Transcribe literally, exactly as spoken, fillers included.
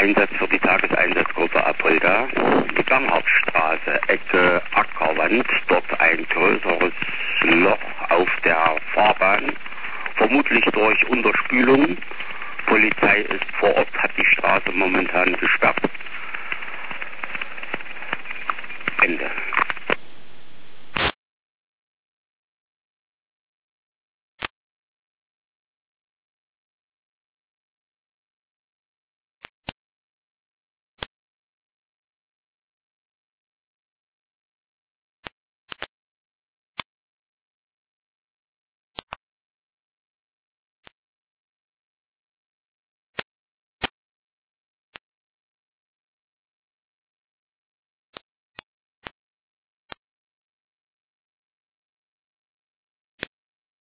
Einsatz für die Tageseinsatzgruppe Apolda. Die Bernhardstraße, Ecke Ackerwand, dort ein größeres Loch auf der Fahrbahn, vermutlich durch Unterspülung. Polizei ist vor Ort, hat die Straße momentan gesperrt. Ende.